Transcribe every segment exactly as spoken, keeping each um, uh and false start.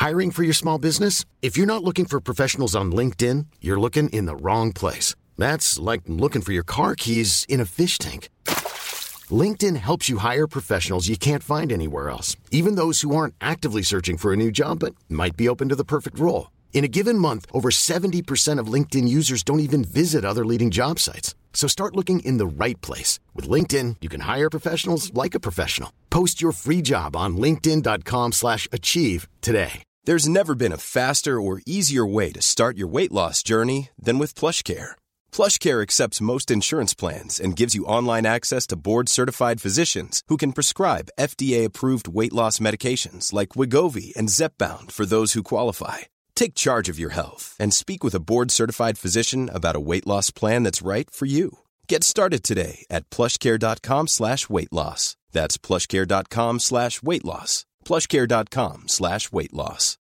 Hiring for your small business? If you're not looking for professionals on LinkedIn, you're looking in the wrong place. That's like looking for your car keys in a fish tank. LinkedIn helps you hire professionals you can't find anywhere else, even those who aren't actively searching for a new job but might be open to the perfect role. In a given month, over seventy percent of LinkedIn users don't even visit other leading job sites. So start looking in the right place. With LinkedIn, you can hire professionals like a professional. Post your free job on linkedin.com slash achieve today. There's never been a faster or easier way to start your weight loss journey than with PlushCare. PlushCare accepts most insurance plans and gives you online access to board-certified physicians who can prescribe F D A-approved weight loss medications like Wegovy and Zepbound for those who qualify. Take charge of your health and speak with a board-certified physician about a weight loss plan that's right for you. Get started today at plushcare.com slash weight loss. That's plushcare.com slash weight loss. plushcare.com slash weight loss.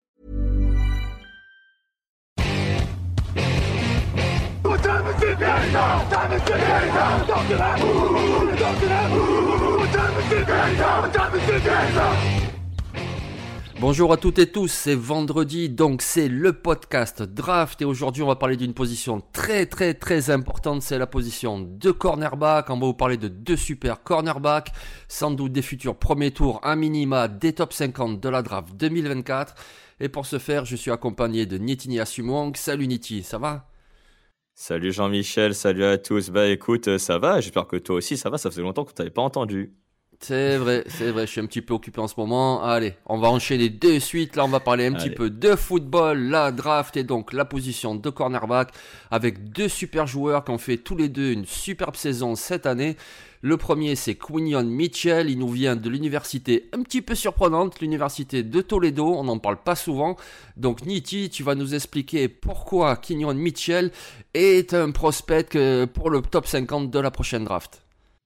What time is it now? Time is it now? Talk to that. Talk to that. What time is it now? What time is it now? Bonjour à toutes et tous, c'est vendredi, donc c'est le podcast Draft et aujourd'hui on va parler d'une position très très très importante, c'est la position de cornerback. On va vous parler de deux super cornerbacks, sans doute des futurs premiers tours à minima des top cinquante de la draft deux mille vingt-quatre. Et pour ce faire, je suis accompagné de Nitini Asumwang. Salut Niti, ça va ? Salut Jean-Michel, salut à tous. Bah écoute, ça va, j'espère que toi aussi ça va, ça faisait longtemps qu'on t'avait pas entendu. C'est vrai, c'est vrai, je suis un petit peu occupé en ce moment. Allez, on va enchaîner de suite. Là, on va parler un Allez. petit peu de football, la draft et donc la position de cornerback avec deux super joueurs qui ont fait tous les deux une superbe saison cette année. Le premier, c'est Quinyon Mitchell. Il nous vient de l'université un petit peu surprenante, l'université de Toledo. On n'en parle pas souvent. Donc, Niti, tu vas nous expliquer pourquoi Quinyon Mitchell est un prospect pour le top cinquante de la prochaine draft.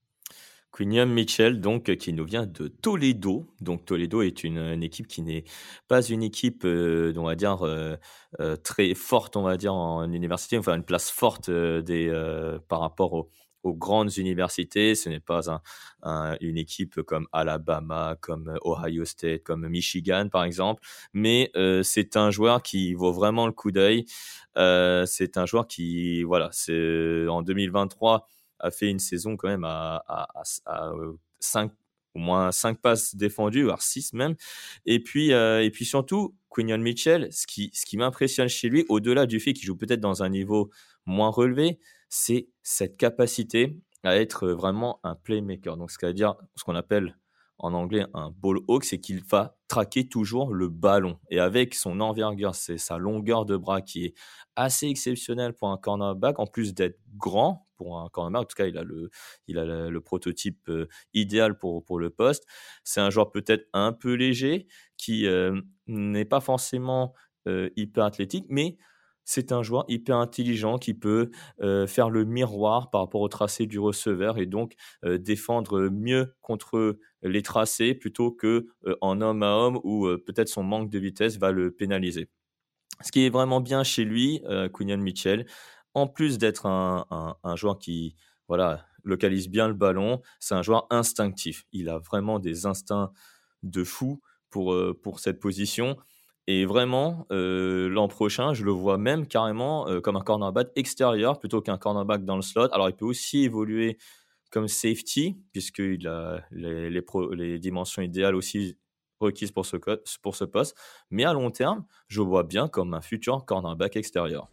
Quinyon Mitchell, donc, qui nous vient de Toledo. Donc, Toledo est une, une équipe qui n'est pas une équipe, euh, on va dire, euh, euh, très forte, on va dire, en université, enfin, une place forte euh, des, euh, par rapport aux, aux grandes universités. Ce n'est pas un, un, une équipe comme Alabama, comme Ohio State, comme Michigan, par exemple. Mais euh, c'est un joueur qui vaut vraiment le coup d'œil. Euh, c'est un joueur qui, voilà, c'est en deux mille vingt-trois, a fait une saison quand même à, à, à, à cinq, au moins cinq passes défendues, voire six même. Et puis, euh, et puis surtout, Quinyon Mitchell, ce qui, ce qui m'impressionne chez lui, au-delà du fait qu'il joue peut-être dans un niveau moins relevé, c'est cette capacité à être vraiment un playmaker. Donc, c'est-à-dire ce qu'on appelle en anglais un ball hawk, c'est qu'il va traquer toujours le ballon. Et avec son envergure, c'est sa longueur de bras qui est assez exceptionnelle pour un cornerback, en plus d'être grand pour un cornerback. En tout cas, il a le, il a le, le prototype euh, idéal pour, pour le poste. C'est un joueur peut-être un peu léger, qui euh, n'est pas forcément euh, hyper athlétique, mais c'est un joueur hyper intelligent qui peut euh, faire le miroir par rapport au tracé du receveur et donc euh, défendre mieux contre les tracés plutôt que euh, en homme à homme où euh, peut-être son manque de vitesse va le pénaliser. Ce qui est vraiment bien chez lui, euh, Quinyon Mitchell, en plus d'être un, un, un joueur qui voilà, localise bien le ballon, c'est un joueur instinctif. Il a vraiment des instincts de fou pour, euh, pour cette position. Et vraiment, euh, l'an prochain, je le vois même carrément euh, comme un cornerback extérieur plutôt qu'un cornerback dans le slot. Alors, il peut aussi évoluer comme safety, puisqu'il a les, les, pro, les dimensions idéales aussi requises pour ce, pour ce poste. Mais à long terme, je le vois bien comme un futur cornerback extérieur.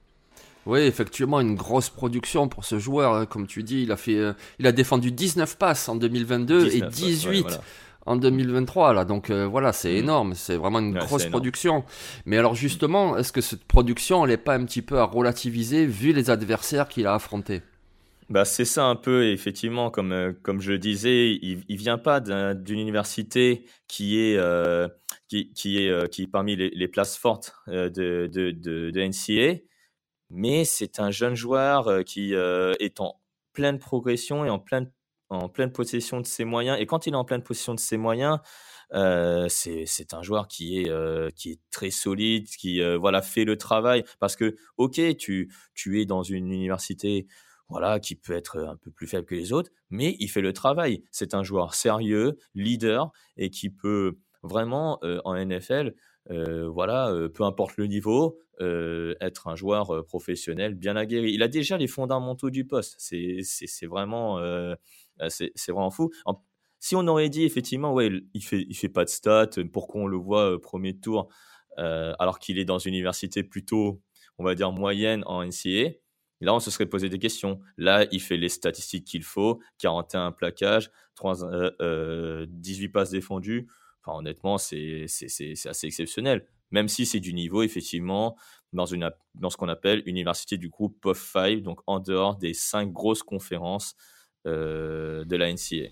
Oui, effectivement, une grosse production pour ce joueur. Comme tu dis, il a, fait, euh, il a défendu dix-neuf passes en deux mille vingt-deux dix-neuf, et dix-huit... Ouais, voilà. En deux mille vingt-trois, là, donc euh, voilà, c'est mmh. énorme, c'est vraiment une ouais, grosse production. Mais alors justement, est-ce que cette production, elle n'est pas un petit peu à relativiser vu les adversaires qu'il a affrontés ? Bah, c'est ça un peu, effectivement, comme, euh, comme je le disais, il ne vient pas d'un, d'une université qui est, euh, qui, qui est, euh, qui est parmi les, les places fortes euh, de, de, de, de N C A A, mais c'est un jeune joueur euh, qui euh, est en pleine progression et en pleine en pleine possession de ses moyens. Et quand il est en pleine possession de ses moyens, euh, c'est, c'est un joueur qui est, euh, qui est très solide, qui euh, voilà, fait le travail. Parce que, ok, tu, tu es dans une université voilà, qui peut être un peu plus faible que les autres, mais il fait le travail. C'est un joueur sérieux, leader, et qui peut vraiment, euh, en N F L, euh, voilà, euh, peu importe le niveau, euh, être un joueur euh, professionnel bien aguerri. Il a déjà les fondamentaux du poste. C'est, c'est, c'est vraiment, euh, c'est, c'est vraiment fou. En- si on aurait dit effectivement, ouais, il fait, il fait pas de stats, pourquoi on le voit euh, premier tour, euh, alors qu'il est dans une université plutôt, on va dire, moyenne en N C A A, là, on se serait posé des questions. Là, il fait les statistiques qu'il faut, quarante et un plaquages, trois, euh, euh, dix-huit passes défendues. Enfin, honnêtement, c'est, c'est, c'est, c'est assez exceptionnel. Même si c'est du niveau, effectivement, dans, une, dans ce qu'on appelle une université du groupe P O F cinq, donc en dehors des cinq grosses conférences euh, de la N C A A.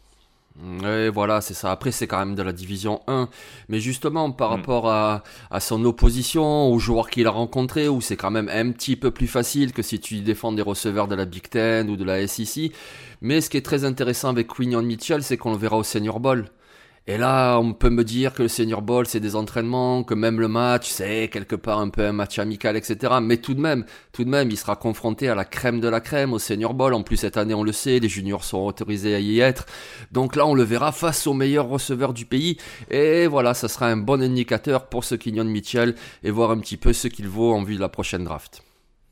Et voilà, c'est ça. Après, c'est quand même de la division un. Mais justement, par Mm. rapport à, à son opposition, aux joueurs qu'il a rencontrés, où c'est quand même un petit peu plus facile que si tu défends des receveurs de la Big Ten ou de la S E C. Mais ce qui est très intéressant avec Quinyon Mitchell, c'est qu'on le verra au Senior Bowl. Et là, on peut me dire que le Senior Bowl, c'est des entraînements, que même le match, c'est quelque part un peu un match amical, et cetera. Mais tout de même, tout de même, il sera confronté à la crème de la crème au Senior Bowl. En plus, cette année, on le sait, les juniors sont autorisés à y être. Donc là, on le verra face aux meilleurs receveurs du pays. Et voilà, ça sera un bon indicateur pour ce Quinyon Mitchell et voir un petit peu ce qu'il vaut en vue de la prochaine draft.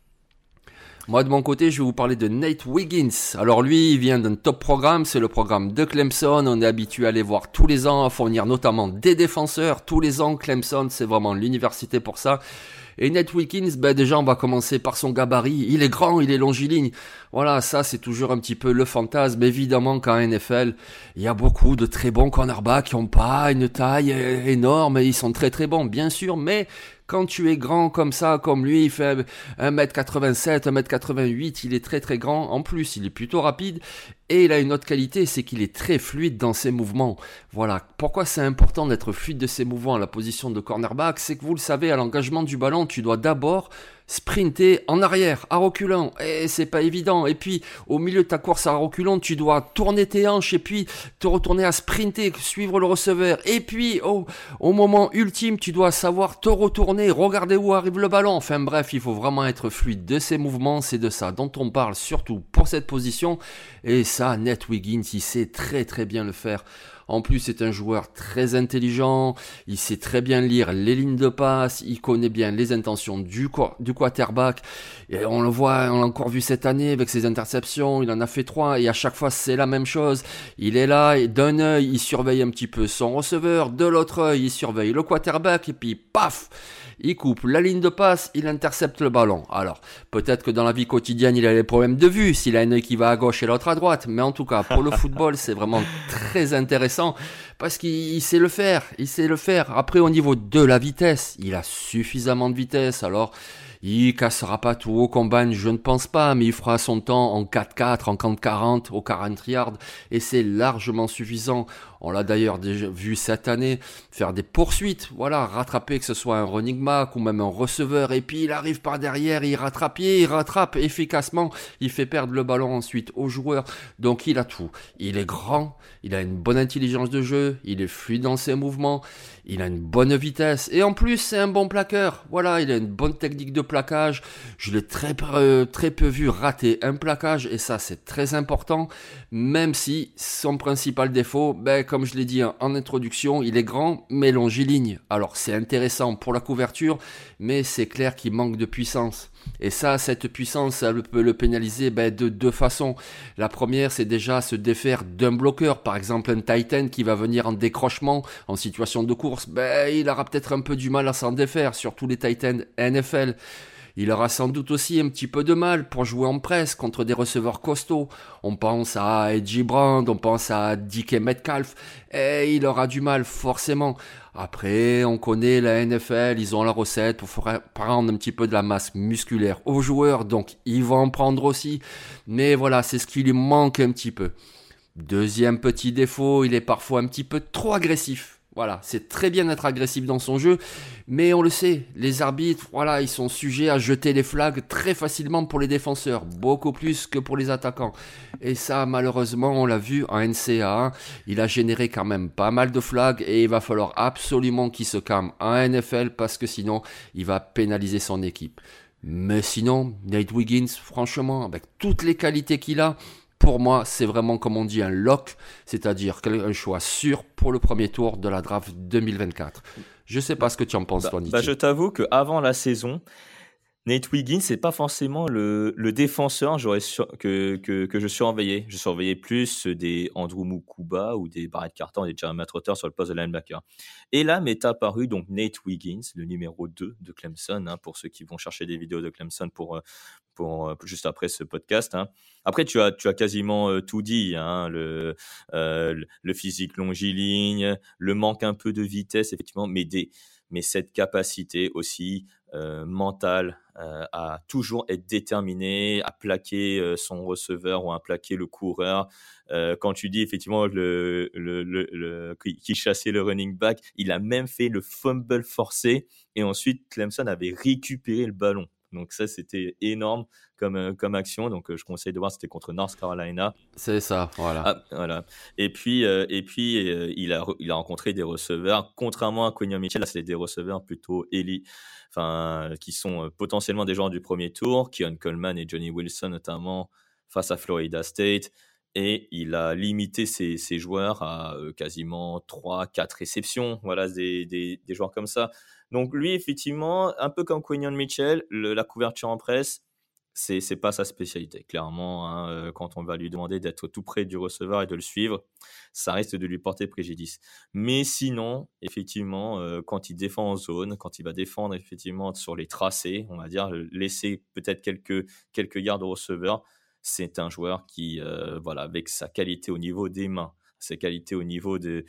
Moi, de mon côté, je vais vous parler de Nate Wiggins. Alors lui, il vient d'un top programme, c'est le programme de Clemson. On est habitué à les voir tous les ans, à fournir notamment des défenseurs. Tous les ans, Clemson, c'est vraiment l'université pour ça. Et Nate Wiggins, ben déjà, on va commencer par son gabarit. Il est grand, il est longiligne. Voilà, ça, c'est toujours un petit peu le fantasme. Évidemment qu'en N F L, il y a beaucoup de très bons cornerbacks qui n'ont pas une taille énorme et ils sont très très bons, bien sûr, mais quand tu es grand comme ça, comme lui, il fait un mètre quatre-vingt-sept, un mètre quatre-vingt-huit, il est très très grand. En plus, il est plutôt rapide et il a une autre qualité, c'est qu'il est très fluide dans ses mouvements. Voilà. Pourquoi c'est important d'être fluide de ses mouvements à la position de cornerback? C'est que vous le savez, à l'engagement du ballon, tu dois d'abord sprinter en arrière, à reculant, et c'est pas évident. Et puis, au milieu de ta course à reculant, tu dois tourner tes hanches et puis te retourner à sprinter, suivre le receveur. Et puis, au, au moment ultime, tu dois savoir te retourner, regarder où arrive le ballon. Enfin bref, il faut vraiment être fluide de ces mouvements. C'est de ça dont on parle, surtout pour cette position. Et ça, Nate Wiggins, il sait très très bien le faire. En plus, c'est un joueur très intelligent, il sait très bien lire les lignes de passe, il connaît bien les intentions du, du quarterback. Et on le voit, on l'a encore vu cette année avec ses interceptions, il en a fait trois et à chaque fois c'est la même chose. Il est là et d'un œil, il surveille un petit peu son receveur, de l'autre œil, il surveille le quarterback et puis paf, il coupe la ligne de passe, il intercepte le ballon. Alors, peut-être que dans la vie quotidienne, il a des problèmes de vue, s'il a un œil qui va à gauche et l'autre à droite, mais en tout cas, pour le football, c'est vraiment très intéressant parce qu'il sait le faire, il sait le faire. Après, au niveau de la vitesse, il a suffisamment de vitesse, alors il cassera pas tout au combine, je ne pense pas, mais il fera son temps en quatre quatre, en quatre quarante, au quarante yards, et c'est largement suffisant. On l'a d'ailleurs déjà vu cette année faire des poursuites, voilà, rattraper que ce soit un running back ou même un receveur, et puis il arrive par derrière, il rattrape, il rattrape efficacement, il fait perdre le ballon ensuite aux joueurs, donc il a tout. Il est grand, il a une bonne intelligence de jeu, il est fluide dans ses mouvements, il a une bonne vitesse, et en plus c'est un bon plaqueur, voilà, il a une bonne technique de plaquage, je l'ai très peu, très peu vu rater un plaquage, et ça c'est très important, même si son principal défaut, ben, comme je l'ai dit en introduction, il est grand mais longiligne. Alors c'est intéressant pour la couverture, mais c'est clair qu'il manque de puissance. Et ça, cette puissance, ça peut le pénaliser ben, de deux façons. La première, c'est déjà se défaire d'un bloqueur. Par exemple, un tight end qui va venir en décrochement, en situation de course, ben, il aura peut-être un peu du mal à s'en défaire, surtout les tight ends N F L. Il aura sans doute aussi un petit peu de mal pour jouer en presse contre des receveurs costauds. On pense à A J Brown, on pense à D K Metcalf, et il aura du mal forcément. Après, on connaît la N F L, ils ont la recette pour prendre un petit peu de la masse musculaire aux joueurs, donc ils vont en prendre aussi. Mais voilà, c'est ce qui lui manque un petit peu. Deuxième petit défaut, il est parfois un petit peu trop agressif. Voilà, c'est très bien d'être agressif dans son jeu, mais on le sait, les arbitres, voilà, ils sont sujets à jeter les flags très facilement pour les défenseurs, beaucoup plus que pour les attaquants. Et ça, malheureusement, on l'a vu en N C A A, il a généré quand même pas mal de flags et il va falloir absolument qu'il se calme en N F L parce que sinon, il va pénaliser son équipe. Mais sinon, Nate Wiggins, franchement, avec toutes les qualités qu'il a, pour moi, c'est vraiment, comme on dit, un lock, c'est-à-dire un choix sûr pour le premier tour de la draft deux mille vingt-quatre. Je sais pas ce que tu en penses, bah, toi, Nicky. Bah, je t'avoue qu'avant la saison, Nate Wiggins, c'est pas forcément le, le défenseur j'aurais sur, que, que, que je surveillais. Je surveillais plus des Andrew Mukuba ou des Barrett Carter ou des Jeremiah Trotter sur le poste de linebacker. Et là m'est apparu donc Nate Wiggins, le numéro deux de Clemson, hein, pour ceux qui vont chercher des vidéos de Clemson pour, pour, pour juste après ce podcast. Hein. Après, tu as, tu as quasiment euh, tout dit, hein, le, euh, le physique longiligne, le manque un peu de vitesse, effectivement, mais, des, mais cette capacité aussi euh, mentale euh, à toujours être déterminé, à plaquer euh, son receveur ou à plaquer le coureur. Euh, quand tu dis effectivement le, le, le, le, qui chassait le running back, il a même fait le fumble forcé et ensuite Clemson avait récupéré le ballon. Donc ça, c'était énorme comme, comme action. Donc je conseille de voir, c'était contre North Carolina. C'est ça, voilà. Ah, voilà. Et puis, euh, et puis euh, il, a, il a rencontré des receveurs, contrairement à Quinion Mitchell, là, c'est des receveurs plutôt élite, enfin, qui sont potentiellement des joueurs du premier tour, Keon Coleman et Johnny Wilson notamment, face à Florida State. Et il a limité ses, ses joueurs à euh, quasiment trois quatre réceptions. Voilà, des, des, des joueurs comme ça. Donc lui, effectivement, un peu comme Quinion Mitchell, le, la couverture en presse, c'est, c'est pas sa spécialité. Clairement, hein, quand on va lui demander d'être tout près du receveur et de le suivre, ça risque de lui porter préjudice. Mais sinon, effectivement, euh, quand il défend en zone, quand il va défendre effectivement sur les tracés, on va dire, laisser peut-être quelques, quelques yards au receveur, c'est un joueur qui, euh, voilà, avec sa qualité au niveau des mains, ses qualités au niveau de,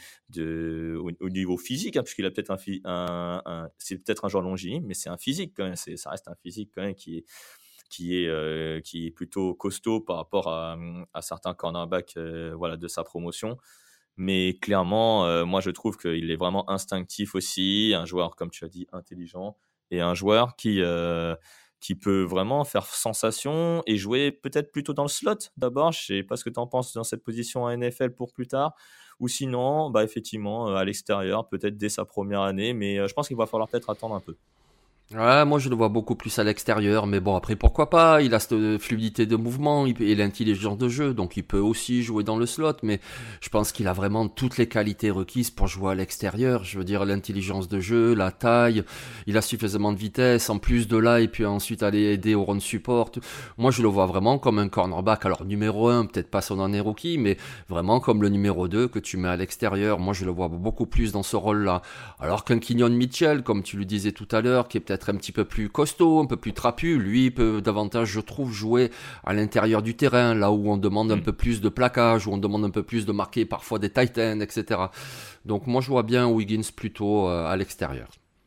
de au, au niveau physique, hein, puisqu'il a peut-être un, un, un c'est peut-être un joueur longiligne, mais c'est un physique quand même, c'est, ça reste un physique quand même qui est qui est euh, qui est plutôt costaud par rapport à, à certains cornerbacks euh, voilà de sa promotion. Mais clairement, euh, moi je trouve qu'il est vraiment instinctif aussi, un joueur comme tu as dit intelligent et un joueur qui euh, qui peut vraiment faire sensation et jouer peut-être plutôt dans le slot d'abord. Je ne sais pas ce que tu en penses dans cette position à N F L pour plus tard. Ou sinon, bah effectivement, à l'extérieur, peut-être dès sa première année. Mais je pense qu'il va falloir peut-être attendre un peu. Ouais, moi je le vois beaucoup plus à l'extérieur, mais bon après pourquoi pas, il a cette fluidité de mouvement et l'intelligence de jeu, donc il peut aussi jouer dans le slot, mais je pense qu'il a vraiment toutes les qualités requises pour jouer à l'extérieur, je veux dire l'intelligence de jeu, la taille, il a suffisamment de vitesse, en plus de là, et puis ensuite aller aider au run support. Moi je le vois vraiment comme un cornerback, alors numéro un, peut-être pas son année rookie, mais vraiment comme le numéro deux que tu mets à l'extérieur, moi je le vois beaucoup plus dans ce rôle-là, alors qu'un Quinion Mitchell, comme tu le disais tout à l'heure, qui est peut-être un petit peu plus costaud, un peu plus trapu, lui peut davantage, je trouve, jouer à l'intérieur du terrain, là où on demande un peu plus de plaquage, où on demande un peu plus de marquer parfois des tight ends, et cetera. Donc moi je vois bien Wiggins plutôt euh, à l'extérieur.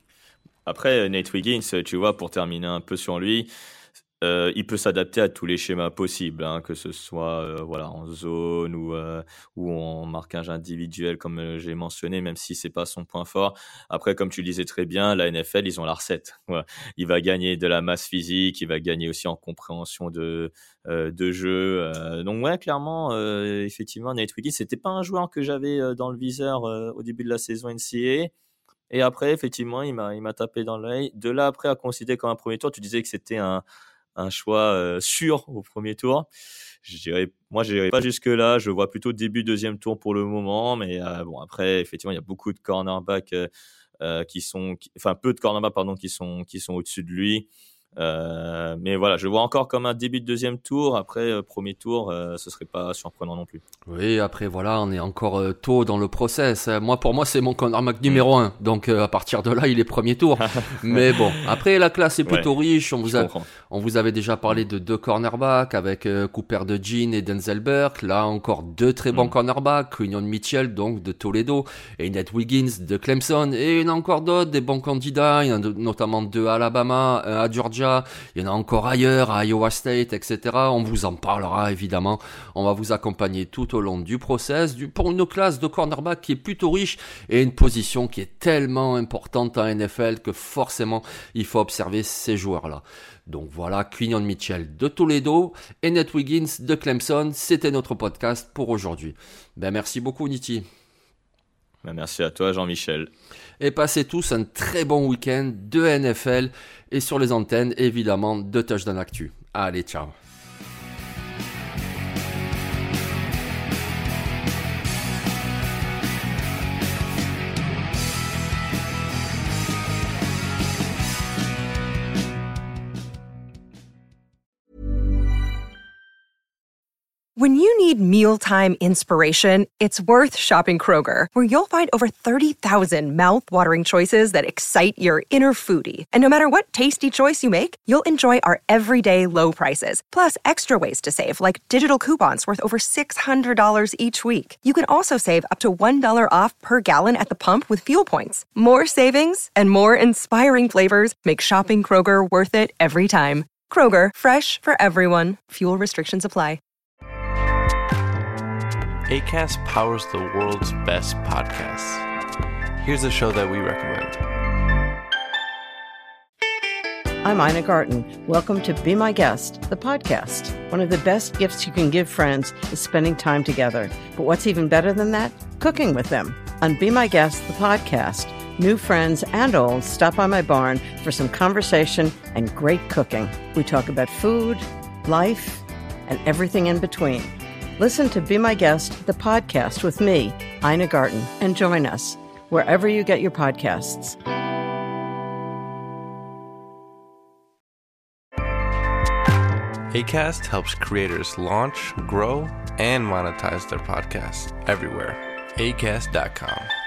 Après, Nate Wiggins, tu vois, pour terminer un peu sur lui, Euh, il peut s'adapter à tous les schémas possibles, hein, que ce soit euh, voilà, en zone ou, euh, ou en marquage individuel, comme euh, j'ai mentionné, même si c'est pas son point fort. Après, comme tu le disais très bien, la N F L, ils ont la recette. Voilà. Il va gagner de la masse physique, il va gagner aussi en compréhension de, euh, de jeu. Euh, donc ouais, clairement, euh, effectivement, Nate Wiggins, c'était pas un joueur que j'avais euh, dans le viseur euh, au début de la saison N C A A. Et après, effectivement, il m'a, il m'a tapé dans l'œil. De là, après, à considérer comme un premier tour, tu disais que c'était un un choix euh, sûr au premier tour. Je dirais, moi, je n'irai pas jusque-là. Je le vois plutôt début deuxième tour pour le moment. Mais euh, bon, après, effectivement, il y a beaucoup de cornerbacks euh, euh, qui sont... Qui, enfin, peu de cornerbacks, pardon, qui sont, qui sont au-dessus de lui. Euh, mais voilà, je le vois encore comme un début de deuxième tour. Après, euh, premier tour, euh, ce serait pas surprenant non plus. Oui, après voilà, on est encore euh, tôt dans le process. Moi, pour moi, c'est mon cornerback numéro un. Donc, euh, à partir de là, il est premier tour. Mais bon, après, la classe est plutôt ouais, riche. On vous, a, on vous avait déjà parlé de deux cornerbacks avec euh, Cooper DeJean et Denzel Burke. Là, encore deux très bons mm. cornerbacks. Quinion Mitchell, donc, de Toledo. Et Nate Wiggins de Clemson. Et il y en a encore d'autres, des bons candidats. Il y en a de, notamment deux à Alabama, un à Georgia. Il y en a encore ailleurs, à Iowa State, et cetera. On vous en parlera évidemment. On va vous accompagner tout au long du process du, pour une classe de cornerback qui est plutôt riche et une position qui est tellement importante en N F L que forcément il faut observer ces joueurs-là. Donc voilà, Quinion Mitchell de Toledo et Nate Wiggins de Clemson. C'était notre podcast pour aujourd'hui. Ben merci beaucoup, Nitti. Ben merci à toi, Jean-Michel. Et passez tous un très bon week-end de N F L et sur les antennes, évidemment, de Touchdown Actu. Allez, ciao. When you need mealtime inspiration, it's worth shopping Kroger, where you'll find over thirty thousand mouth-watering choices that excite your inner foodie. And no matter what tasty choice you make, you'll enjoy our everyday low prices, plus extra ways to save, like digital coupons worth over six hundred dollars each week. You can also save up to one dollar off per gallon at the pump with fuel points. More savings and more inspiring flavors make shopping Kroger worth it every time. Kroger, fresh for everyone. Fuel restrictions apply. Acast powers the world's best podcasts. Here's a show that we recommend. I'm Ina Garten. Welcome to Be My Guest, the podcast. One of the best gifts you can give friends is spending time together. But what's even better than that? Cooking with them. On Be My Guest, the podcast, new friends and old stop by my barn for some conversation and great cooking. We talk about food, life, and everything in between. Listen to Be My Guest, the podcast with me, Ina Garten, and join us wherever you get your podcasts. Acast helps creators launch, grow, and monetize their podcasts everywhere. acast dot com.